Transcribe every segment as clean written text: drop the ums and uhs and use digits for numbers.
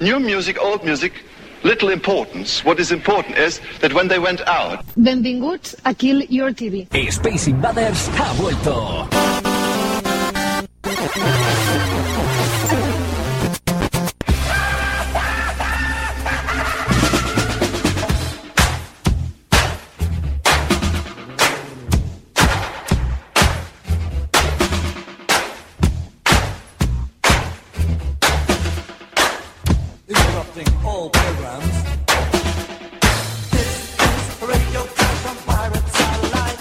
New music, old music, little importance. What is important is that when they went out... Benvinguts a Kill Your TV. Space Invaders ha vuelto. All programs. This is Radio Clash on Pirate Satellite.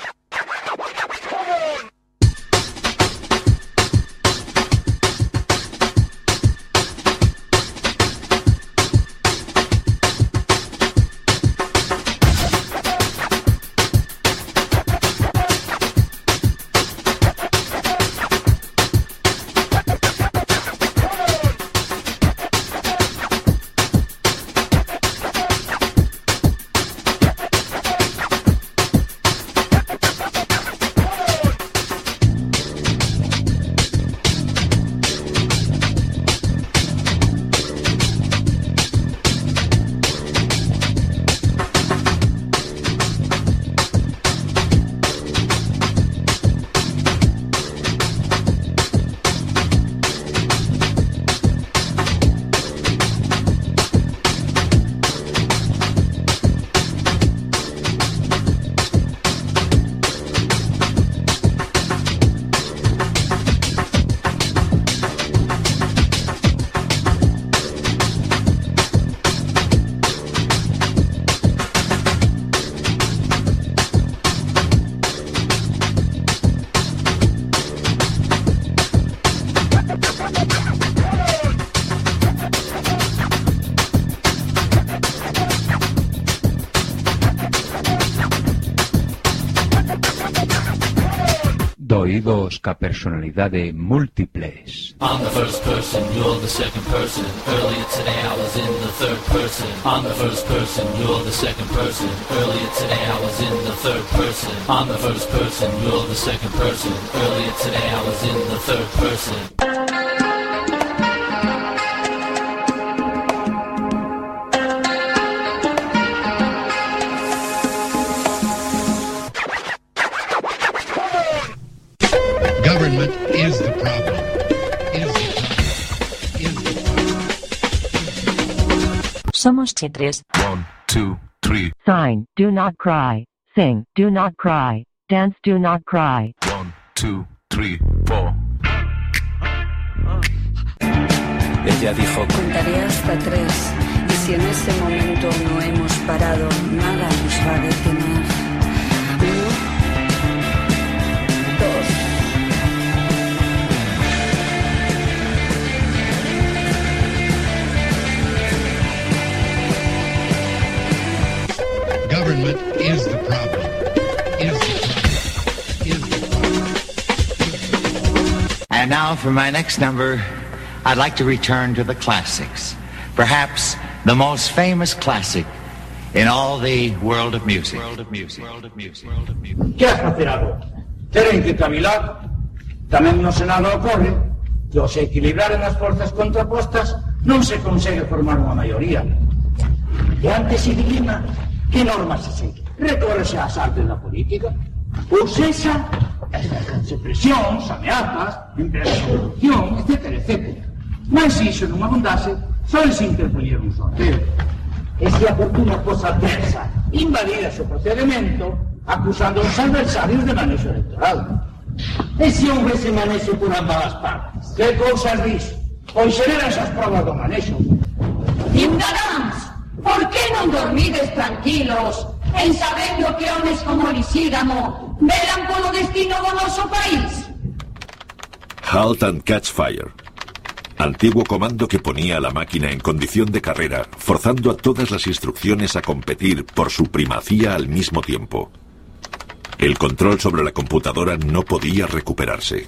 Doidos ca personalidade múltiples. I'm the first person, you're the second person. Earlier today I was in the third person. I'm the first person, you're the second person. Earlier today I was in the third person. I'm the first person, you're the second person. Earlier today I was in the third person. Government is the problem. Somos Tetris. 1, 2, 3. Sign, do not cry. Sing, do not cry. Dance, do not cry. 1, 2, 3, 4. Ella dijo: contaré hasta 3. Y si en ese momento no hemos parado, nada nos va a detener. 1, 2. Government is the problem. And now for my next number, I'd like to return to the classics. Perhaps the most famous classic in all the world of music. ¿Qué has facer agora? Teren que cavilar. Tamén no Senado ocorre que ao se equilibraren as forzas contrapostas non se consegue formar unha maioría. E antes se dilima que normas se segue. Recórrese ás artes da política. Ou sexa, as presións, ameazas, empresas de corrupción, etc, etc. Mas se iso non abundase, só se interpoñer un sorteo. E se a fortuna cosa adversa invalidase o procedimento, acusando os adversarios de manexo electoral. E se houvese manexo por ambas as partes? Que cousas dis? Pois xeran esas provas do manexo. Ciudadanos, por que non dormides tranquilos en sabendo que homes como Lisígamo velan polo destino do noso país? Halt and Catch Fire. Antiguo comando que ponía a la máquina en condición de carrera, forzando a todas las instrucciones a competir por su primacía al mismo tiempo. El control sobre la computadora no podía recuperarse.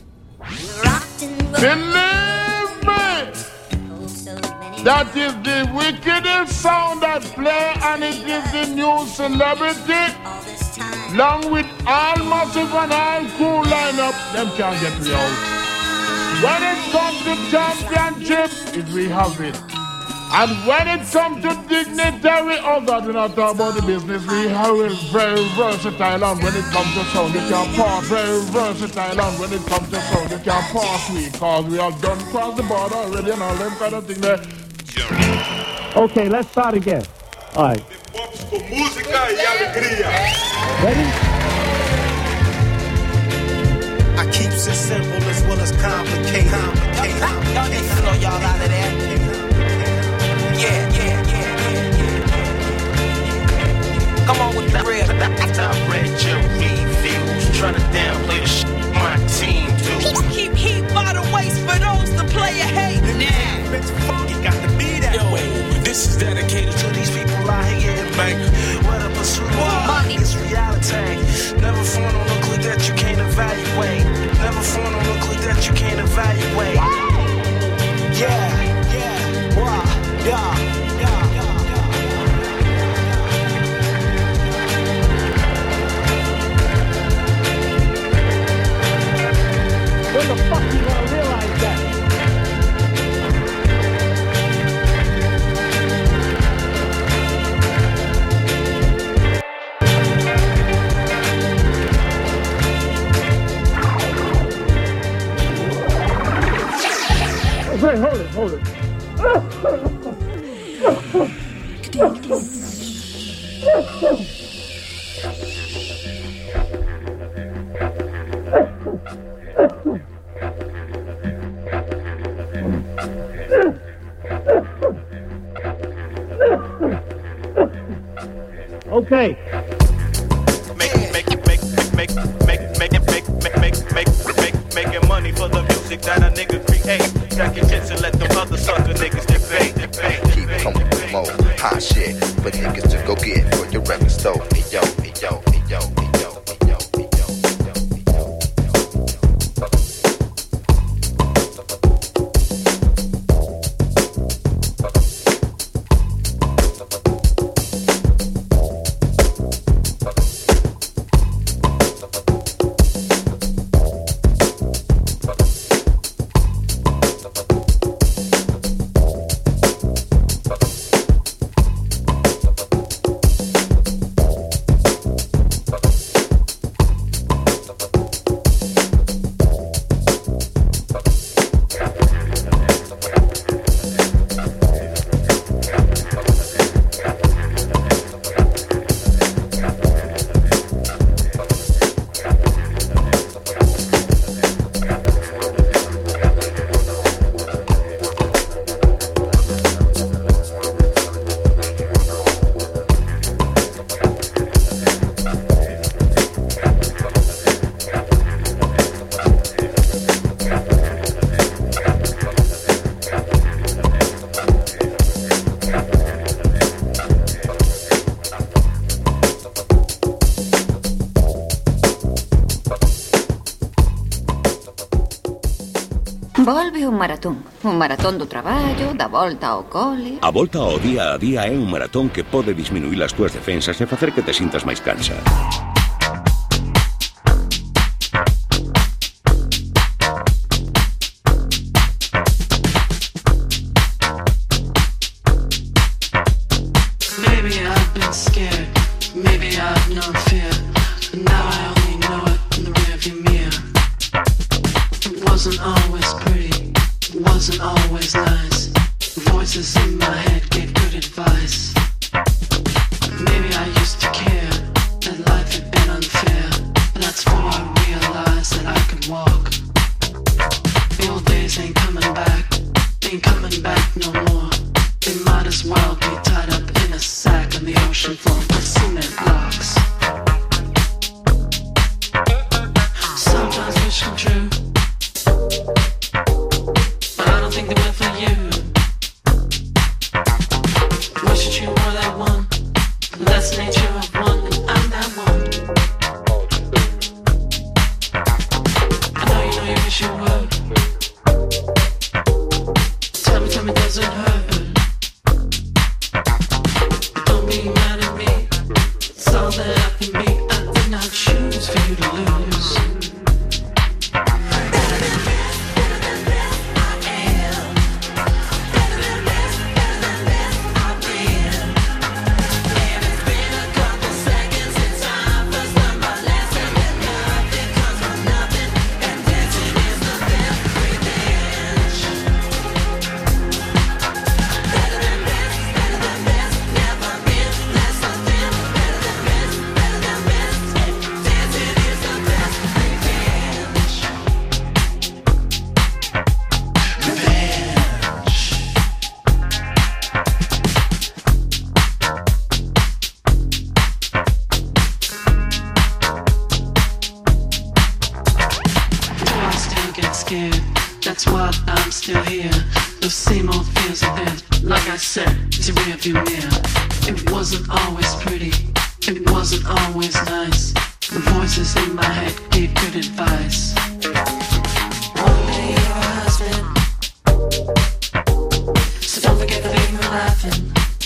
That is the wickedest sound that play, and it is the new celebrity. Along with all massive and all cool lineup, them can't get me out. When it comes to championship, we have it. And when it comes to dignitary, oh God, we're not talking about the business. We are very versatile, and when it comes to sound, you can pass. Very versatile, and when it comes to sound, you can pass we, cause we have done cross the border already and all them kind of thing there. Okay, let's start again. All right. Música y alegría. Ready? I keep it simple as well as complicated. Y'all need to know y'all out of there. Yeah. Come on with the real. I read your reviews, trying to downplay the shit my team do. Keep heat by the waist for those to play a hate. Nah, bitch, fuck it, got to be that way. This is dedicated to these people out here getting bank. What a pursuit of money is reality. Never phone on a click that you can't evaluate. Never phone on a click that you can't evaluate. Yeah. When the fuck you gonna realize that? Wait, hold it. Okay. Making money for the music that a nigga create. Got your tits and let them other sucker niggas debate. Keep coming with more hot shit for niggas to go get for your record store. Hey yo. Volve un maratón do traballo, da volta ao cole. A volta ao día a día é un maratón que pode disminuir as túas defensas e facer que te sintas máis cansa. Maybe I've been scared, maybe I've known fear, but now I only know it in the rearview mirror. It wasn't always pretty, it wasn't always nice. Voices in my head gave good advice. Maybe I used to care that life had been unfair, but that's when I realized that I could walk. The old days ain't coming back no more. They might as well be tied up in a sack on the ocean floor with cement blocks. Sometimes wish come true, but I don't think they will for you. Wish that you were that one, less nature of one, and I'm that one. I know you wish you were. Tell me, does it hurt? Don't be mad at me, it's all that I can be. I did not choose for you to lose. but I'm still here. Those same old fears are there. Like I said, it's a rearview mirror. It wasn't always pretty. It wasn't always nice. The voices in my head gave good advice. One day you're a husband, so don't forget the baby we're laughing.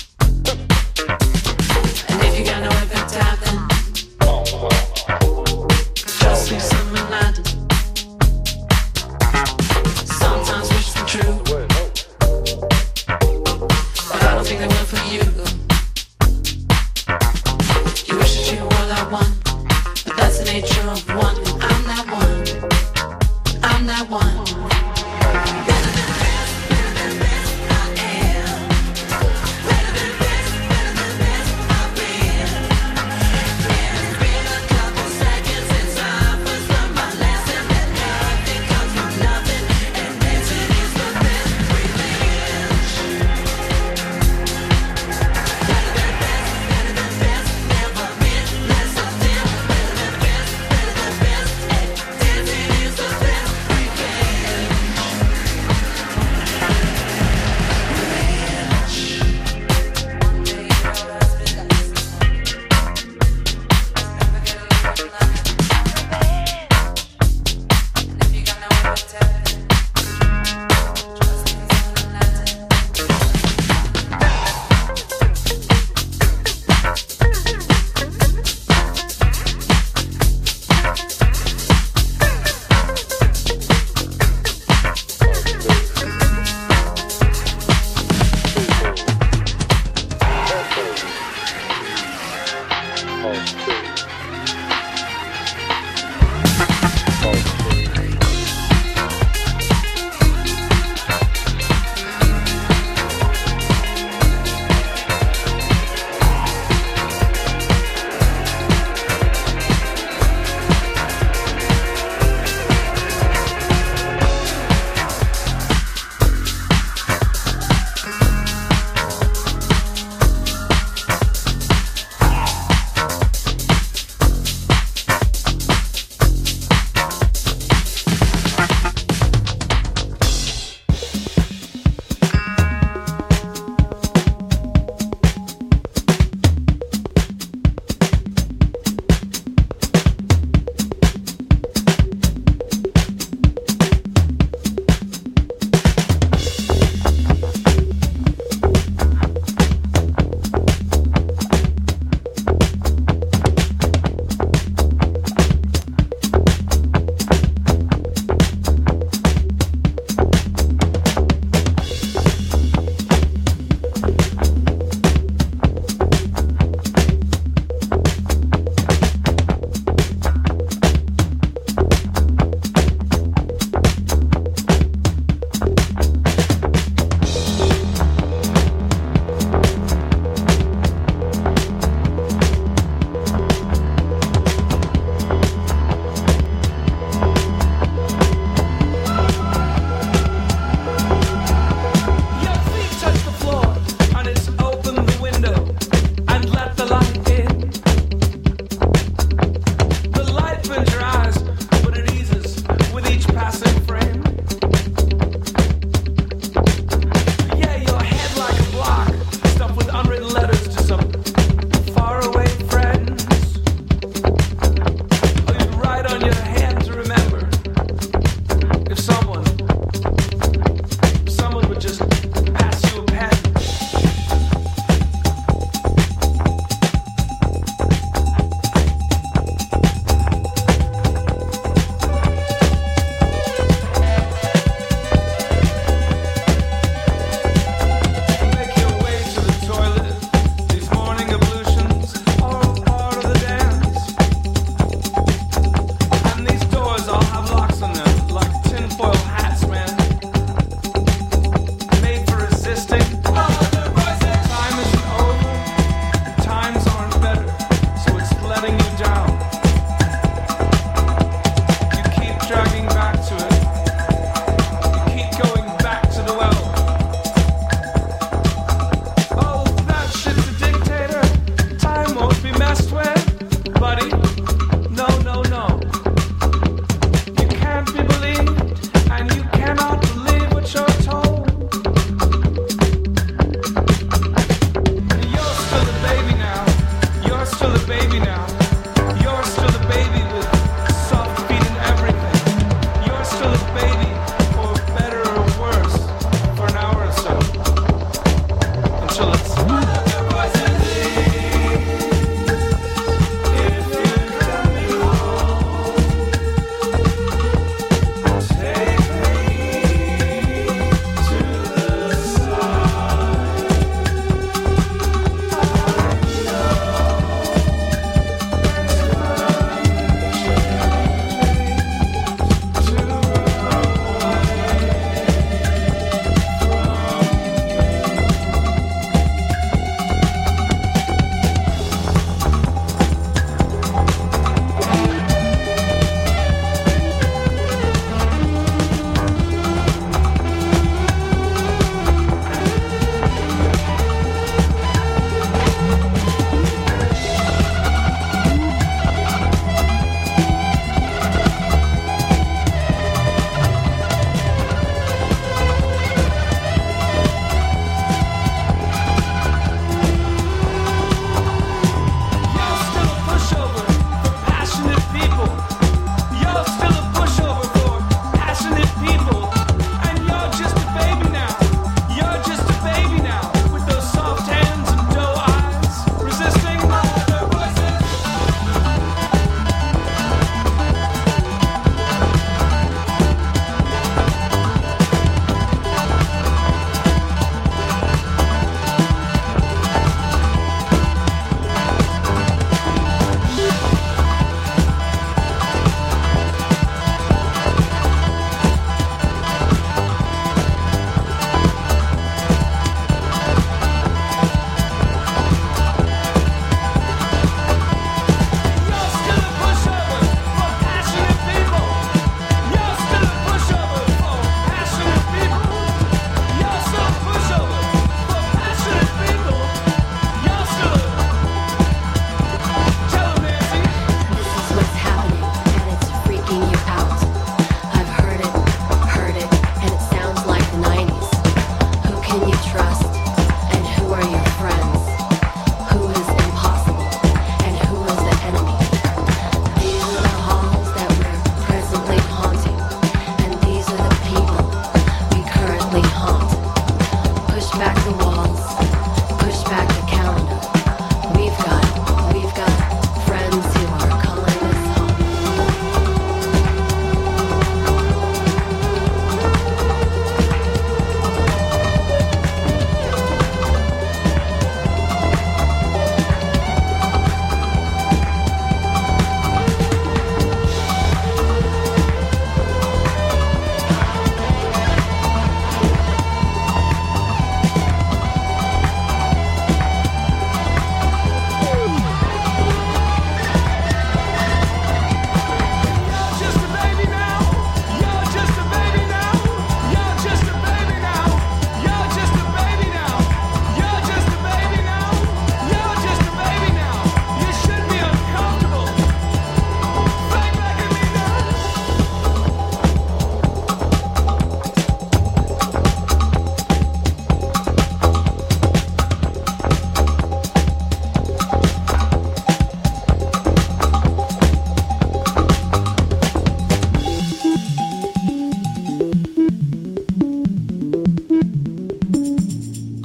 And if you got no way for tapping, just leave some in London. Sometimes wish for true, but I don't think they will for you. You wish that you were that one, but that's the nature of one, and I'm that one.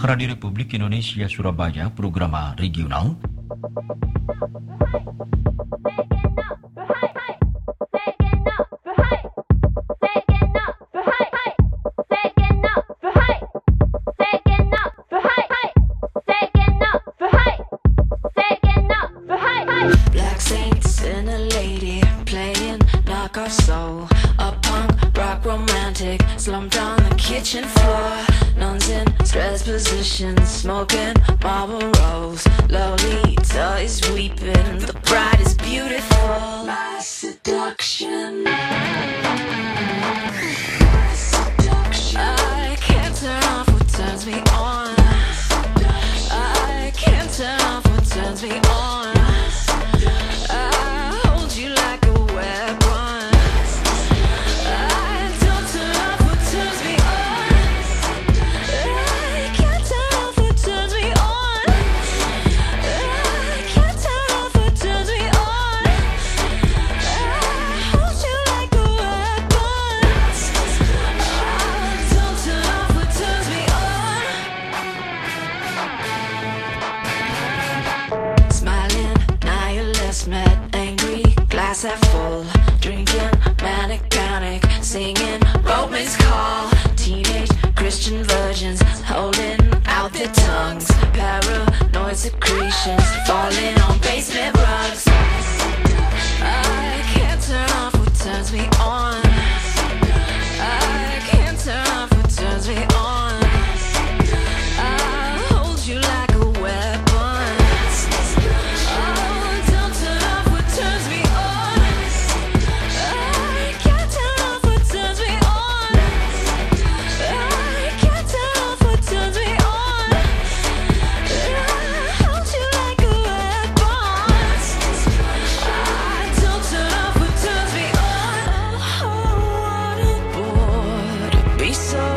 Radio Republik Indonesia Surabaya, Programa Regional. Black saints and a lady playing knock off soul. A punk rock romantic slumped on the kitchen floor. Nuns in stress positions smoking Marlboros. Lolita is weeping, the bride is beautiful. My seduction. I can't turn off what turns me on. I can't turn off what turns me on. I hold you like a weapon. I don't turn off what turns me on. I can't turn off what turns me on. I can't turn off what turns me on. I hold you like a weapon. I don't turn off what turns me on. Smiling, now you're less mad, angry, glass half full, drinking, manic panic, singing, romance call, teenage Christian virgins holding out their tongues, paranoid secretions falling on basement rugs. I can't turn off what turns me on. I can't turn off what turns me on. I hold you like a weapon. Oh, don't turn off what turns me on. I can't turn off what turns me on. I can't turn off what turns me on. I hold you like a weapon. I don't turn off what turns me on. Oh, what a bore to be so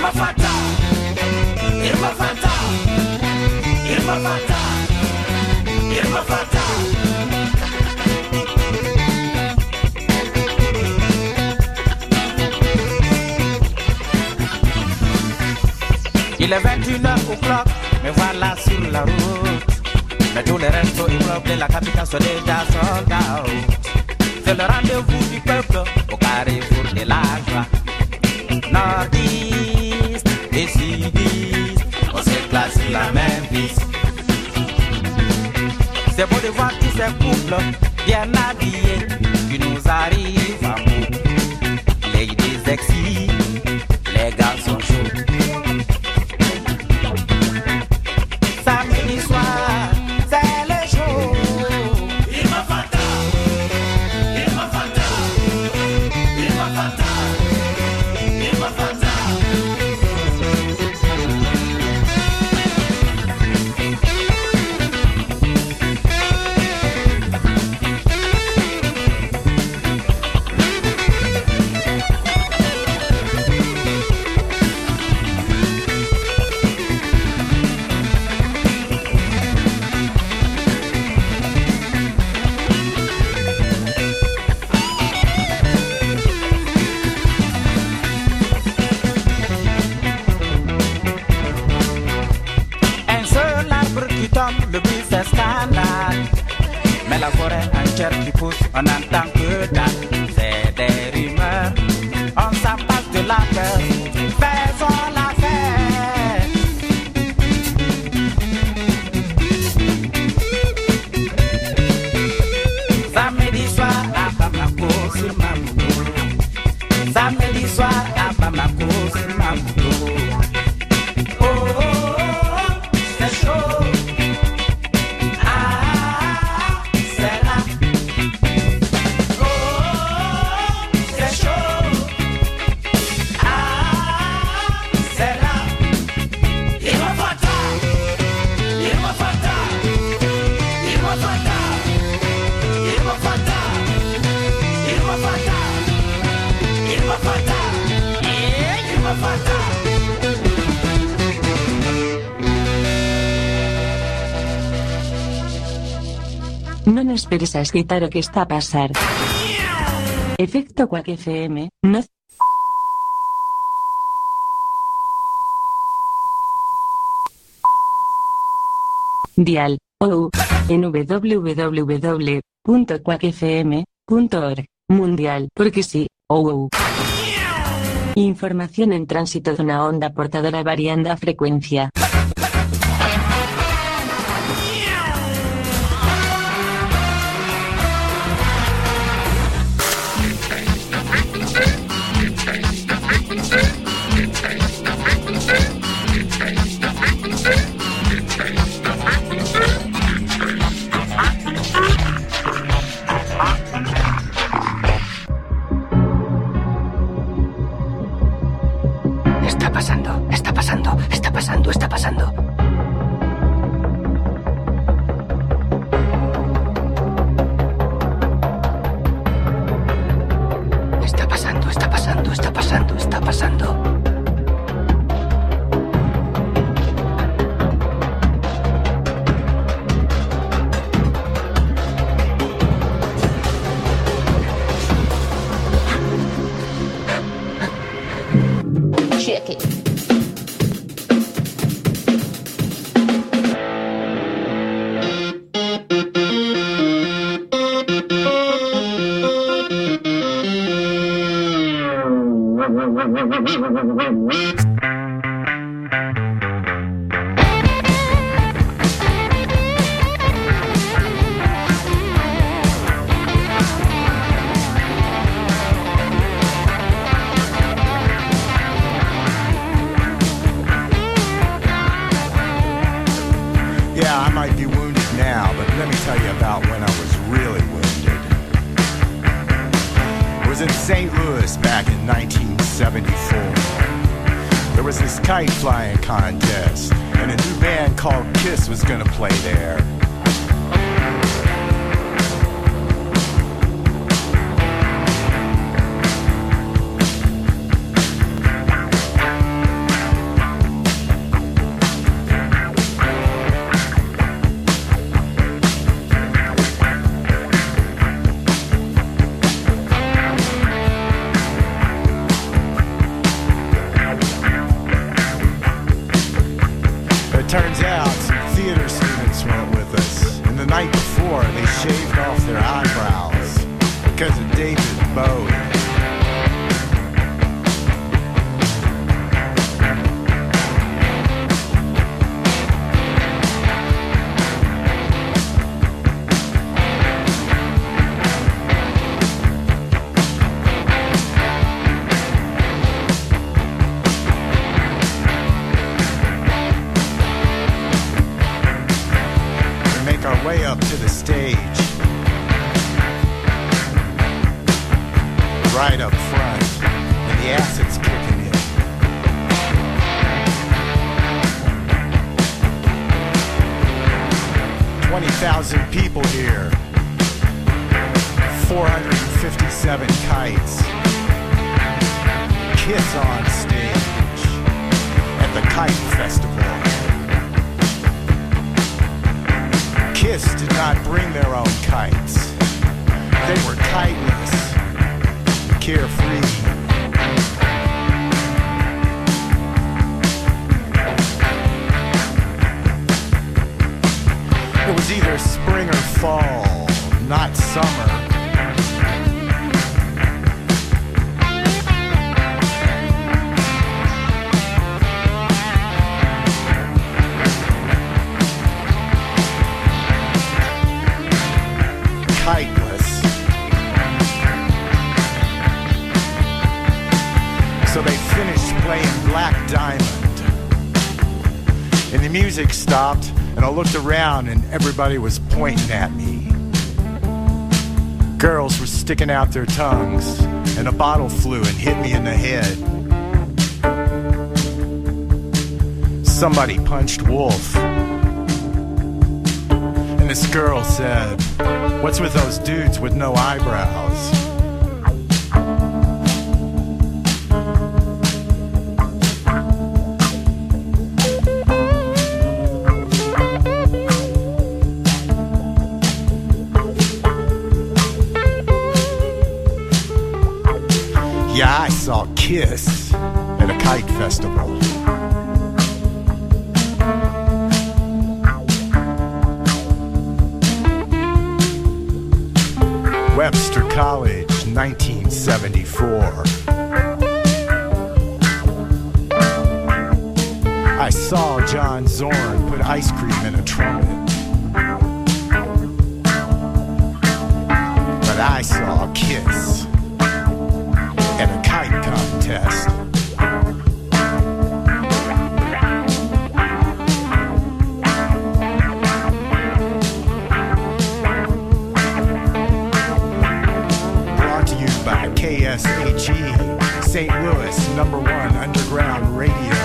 Irma Fata, Irma Fata, Irma Fata, Irma Fata. Il est 21h, me voilà sur la route. Mais tous les restos immeubles de la capitale sont déjà sold out. C'est le rendez-vous du peuple au carrefour de la joie. Nordiste et sudiste, on s'éclate sur la même piste. C'est beau de voir tous ces couples bien habillés qui nous arrivent à bout. Ladies sexy, les garçons chauds. Samedi soir, c'est le jour. Irma Fata, Irma Fata, Irma Fata, Irma Fata. Le bruit fait scandale. Mais la forêt entière qui pousse, on n'entend que dalle. C'est des rumeurs, on s'en passe de la peur. Faisons la fête. Samedi soir à Bamako sur ma moto. Samedi soir à Bamako sur ma moto. Oh, oh, oh, c'est chaud. Non esperes a escutar o que está a pasar. Efecto Quack FM, no. Dial, ou, en www.quackfm.org, mundial, porque sí, ou. Información en tránsito de una onda portadora variando a frecuencia. Está pasando, está pasando, está pasando, está pasando. Está pasando, está pasando, está pasando, está pasando. Check it. Yeah, I might be wounded now, but let me tell you about when I was really wounded. It was in St. Louis back in 1974. There was this kite flying contest, and a new band called Kiss was gonna play there. Turns out some theater students went with us, and the night before they shaved off their eyebrows because of David Bowie. Way up to the stage, right up front, and the acid's kicking in. $20,000 people here, 457 kites, Kiss on stage at the Kite Festival. Kiss did not bring their own kites. They were kiteless, carefree. It was either spring or fall, not summer. Kiteless. So they finished playing Black Diamond. And the music stopped, and I looked around and everybody was pointing at me. Girls were sticking out their tongues, and a bottle flew and hit me in the head. Somebody punched Wolf. And this girl said, "What's with those dudes with no eyebrows?" Yeah, I saw Kiss at a kite festival. Webster College, 1974. I saw John Zorn put ice cream in a trumpet. But I saw Kiss at a kite contest. By KSHE, St. Louis, #1 underground radio.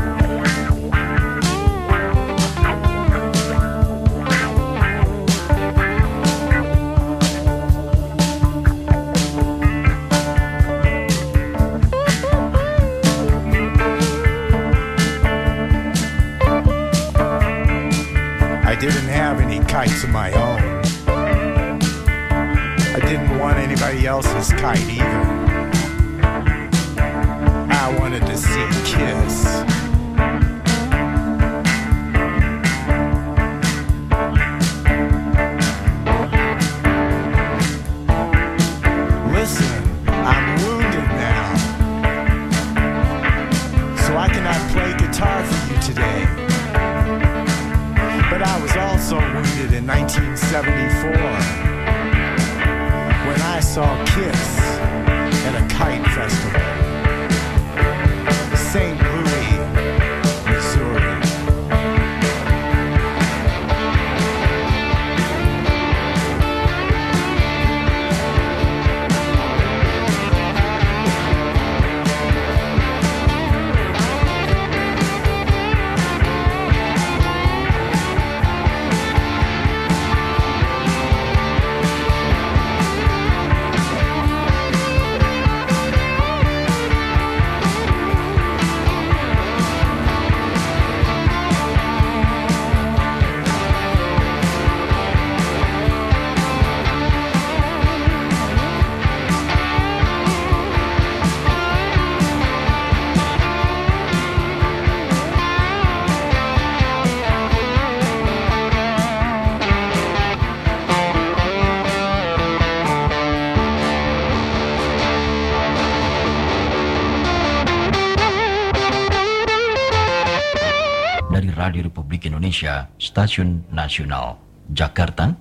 I didn't have any kites of my own. I didn't want anybody else's kite either. I wanted to see Kiss. Listen, I'm wounded now, so I cannot play guitar for you today. But I was also wounded in 1974. When I saw Kiss at a kite festival, St. Louis, Missouri. Radio Republik Indonesia, Stasiun Nasional, Jakarta.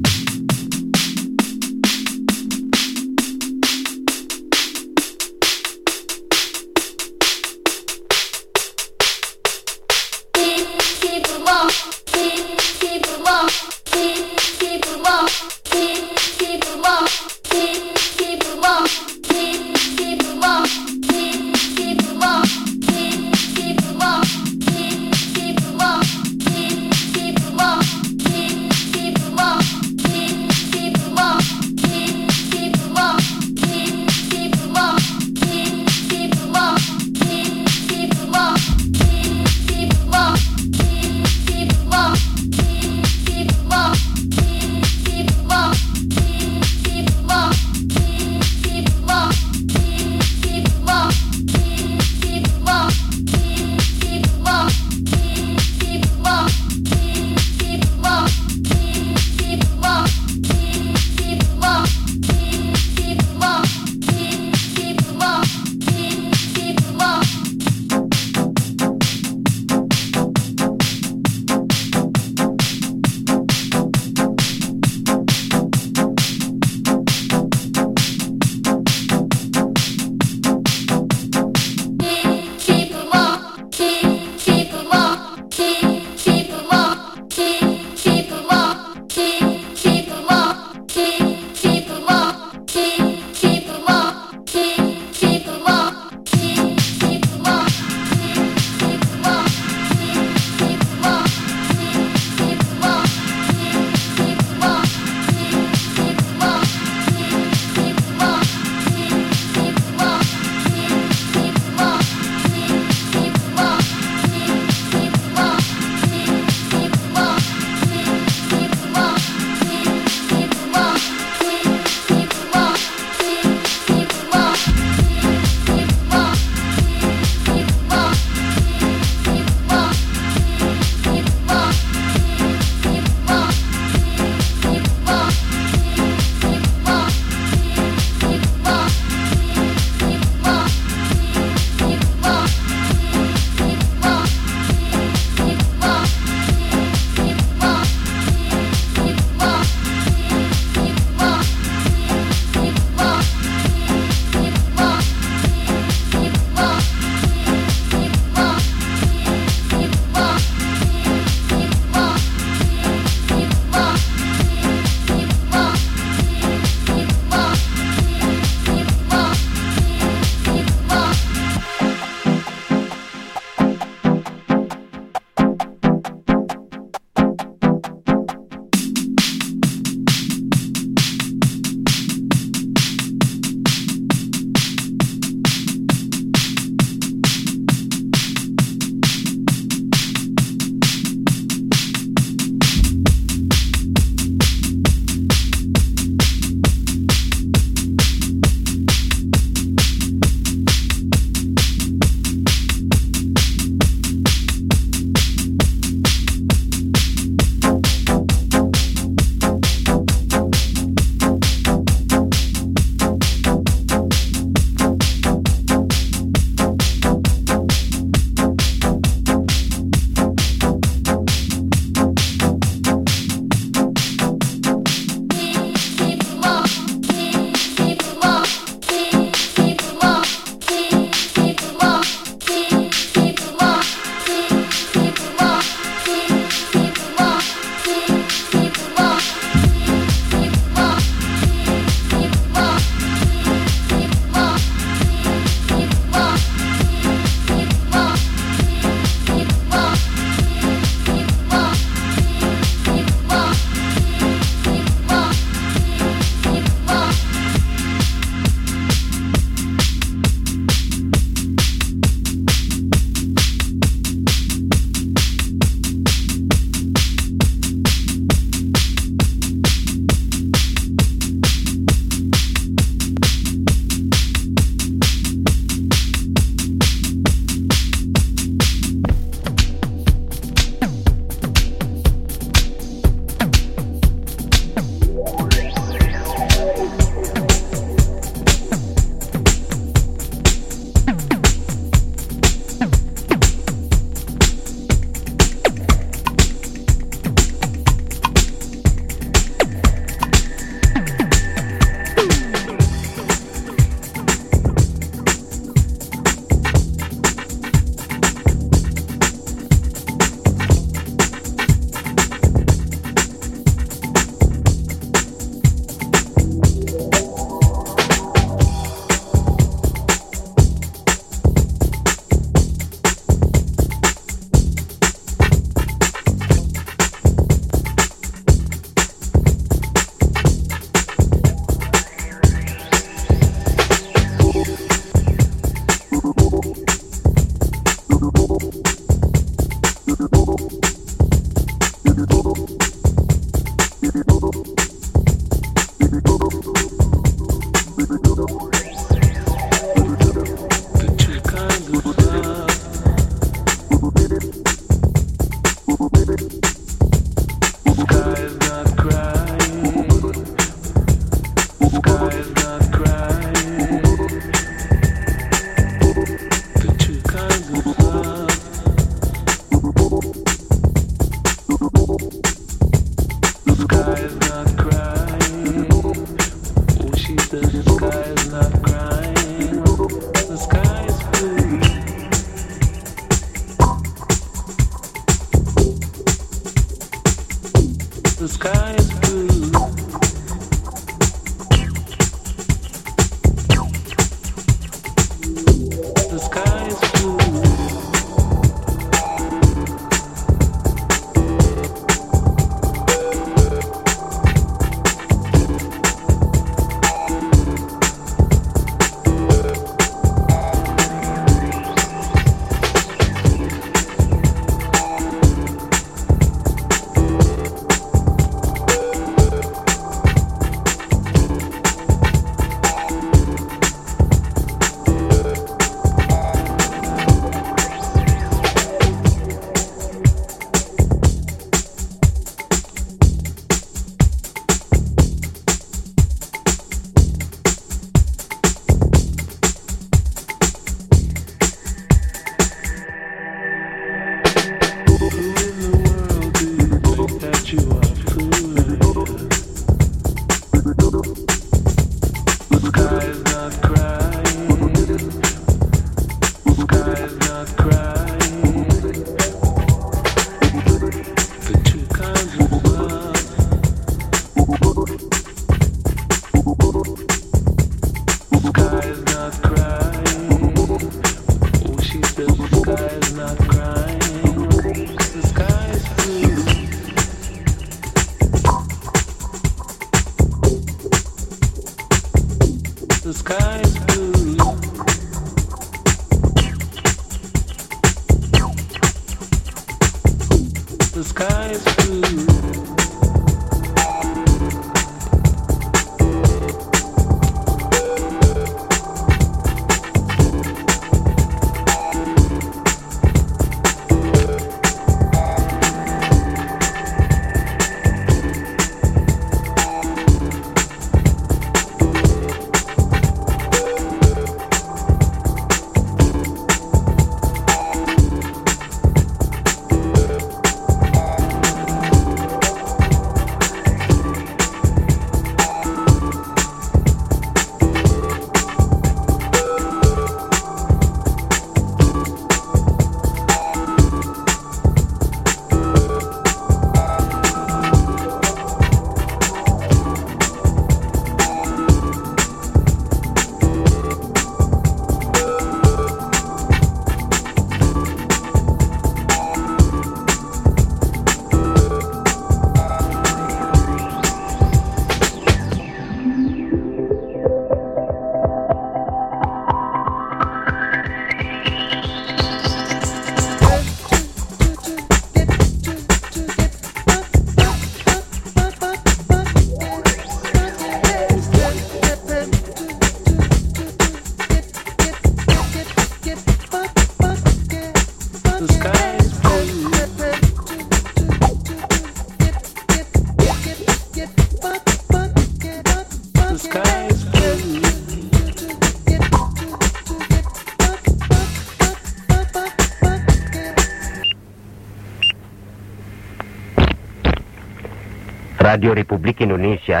Radio Republik Indonesia.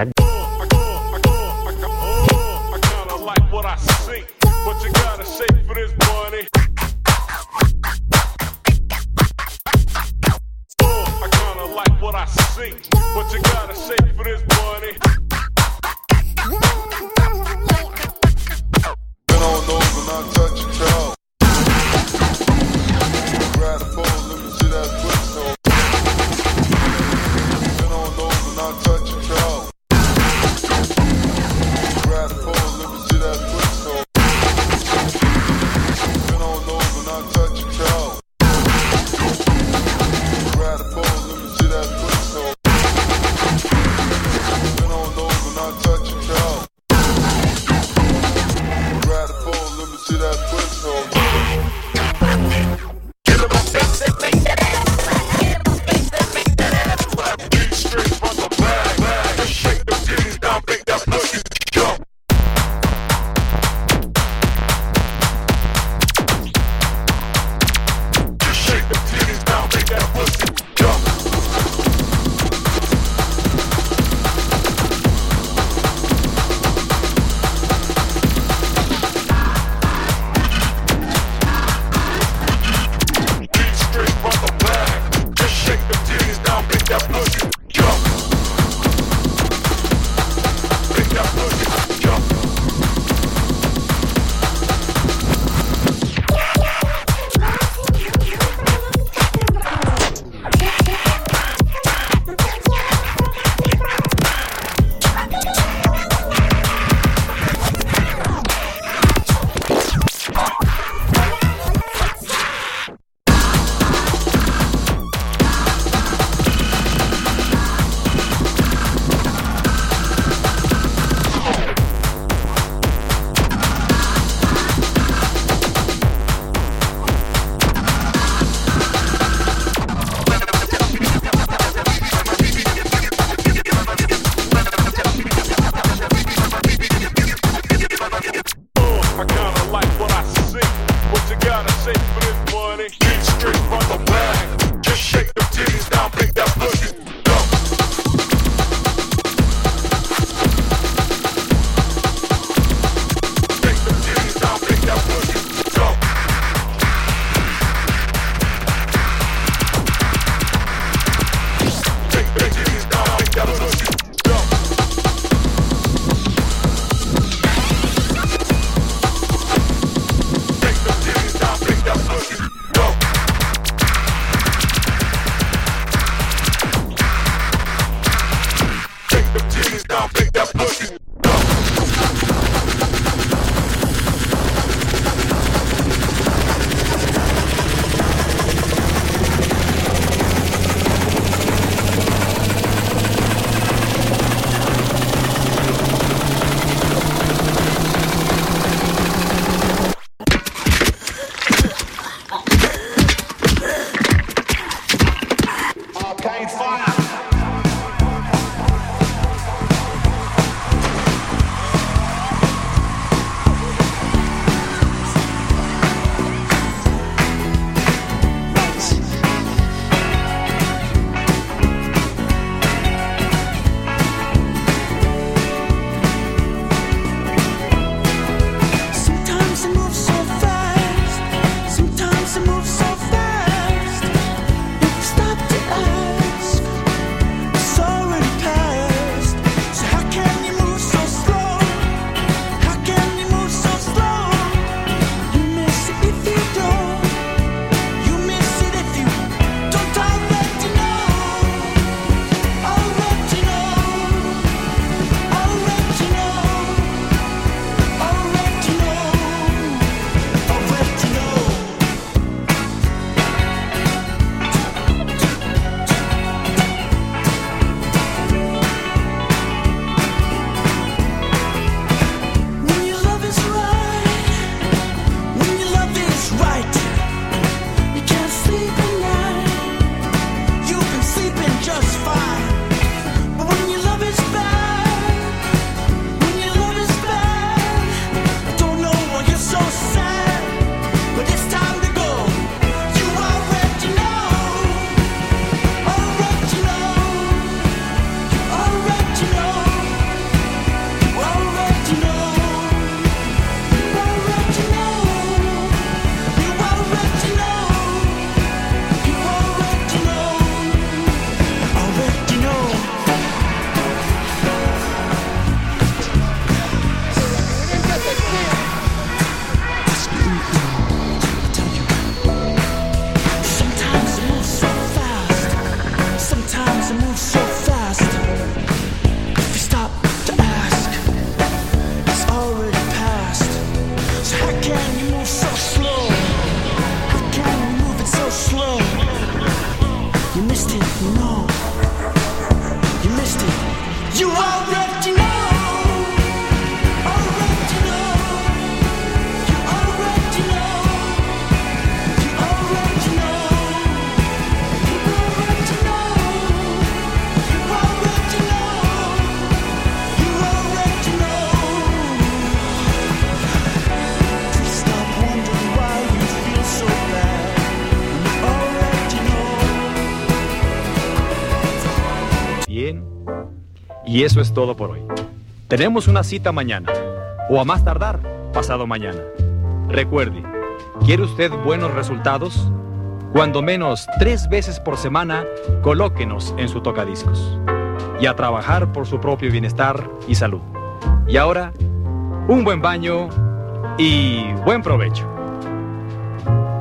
Y eso es todo por hoy. Tenemos una cita mañana, o a más tardar, pasado mañana. Recuerde, ¿quiere usted buenos resultados? Cuando menos 3 veces por semana, colóquenos en su tocadiscos. Y a trabajar por su propio bienestar y salud. Y ahora, un buen baño y buen provecho.